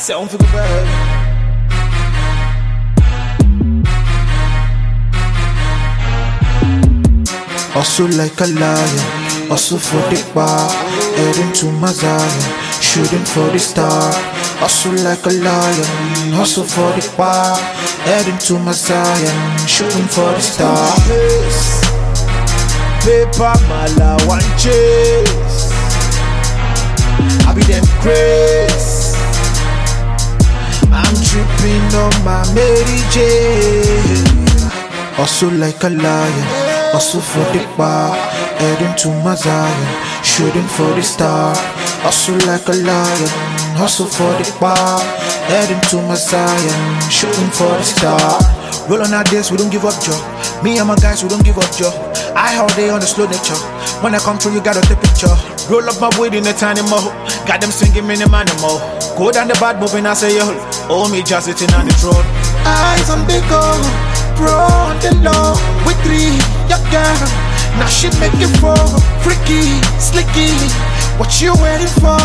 Sound for the bad. Hustle like a lion, hustle for the bar, heading to my Zion, shooting for the star. Hustle like a lion, hustle for the bar, heading to my Zion, shooting for the star. Paper mala one chase, I be them craze. I'm tripping on my Mary J. Hustle like a lion, hustle for the bar, heading to my Zion, shooting for the star. Hustle like a lion, hustle for the bar, heading to my Zion, shooting for the star. Roll on our days, we don't give up, Joe. Me and my guys, we don't give up, Joe. I all day on the slow nature. When I come through, you gotta take picture. Roll up my weed in a tiny mo. Got them singing mini animal. Go down the bad moving, I say yo. Oh me just sitting on the throne. Eyes on the goal, bro on the low. With 3, your girl. Now she make it for freaky, slicky. What you waiting for?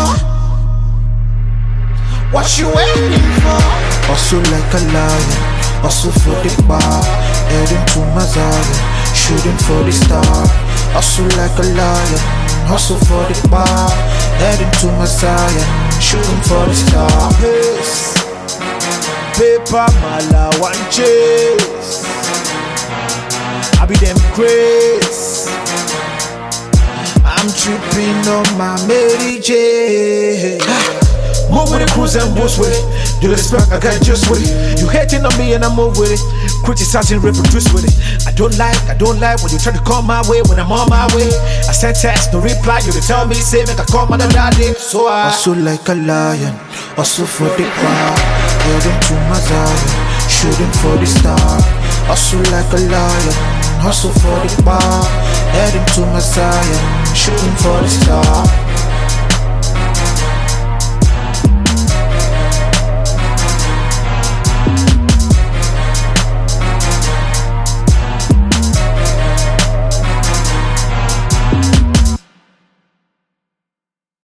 What you waiting for? Hustle like a lion, hustle for the bar, heading to my Zion, shooting for the star. Hustle like a lion, hustle for the bar, heading to my Zion, shooting for the star. Yes. Paper mala one chase, I be them craze. I'm tripping on my Mary J. Move with the cruise and boost with it. You respect, I got just with it. You hating on me and I move with it. Criticizing, reproduce with it. I don't like when you try to come my way when I'm on my way. I send text, no reply, you tell me, say, make I call my daddy. So I hustle like a lion, hustle for the bar, heading to my Zion, shooting for the star. Hustle like a lion, hustle for the bar, heading to my Zion, shooting for the star.